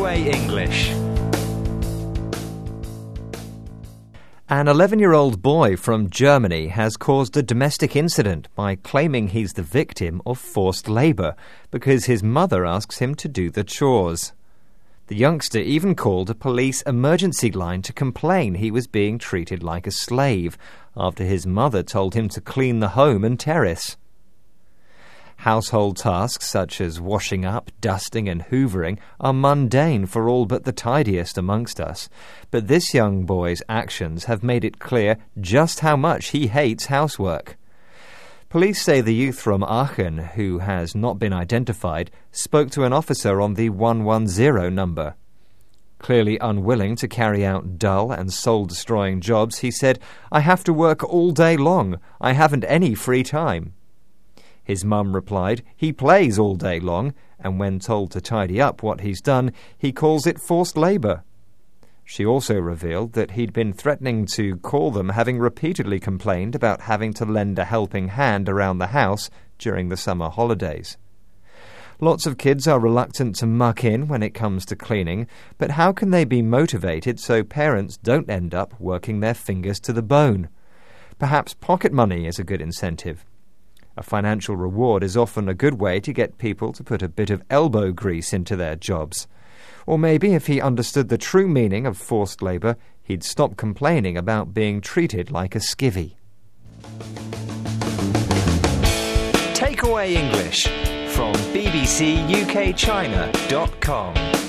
Takeaway English. An 11-year-old boy from Germany has caused a domestic incident by claiming he's the victim of forced labour because his mother asks him to do the chores. The youngster even called a police emergency line to complain he was being treated like a slave after his mother told him to clean the home and terrace. Household tasks such as washing up, dusting and hoovering are mundane for all but the tidiest amongst us, but this young boy's actions have made it clear just how much he hates housework. Police say the youth from Aachen, who has not been identified, spoke to an officer on the 110 number. Clearly unwilling to carry out dull and soul-destroying jobs, he said, "I have to work all day long. I haven't any free time." His mum replied, "He plays all day long, and when told to tidy up what he's done, he calls it forced labour." She also revealed that he'd been threatening to call them, having repeatedly complained about having to lend a helping hand around the house during the summer holidays. Lots of kids are reluctant to muck in when it comes to cleaning, but how can they be motivated so parents don't end up working their fingers to the bone? Perhaps pocket money is a good incentive. A financial reward is often a good way to get people to put a bit of elbow grease into their jobs. Or maybe if he understood the true meaning of forced labour, he'd stop complaining about being treated like a skivvy. Takeaway English from bbcukchina.com.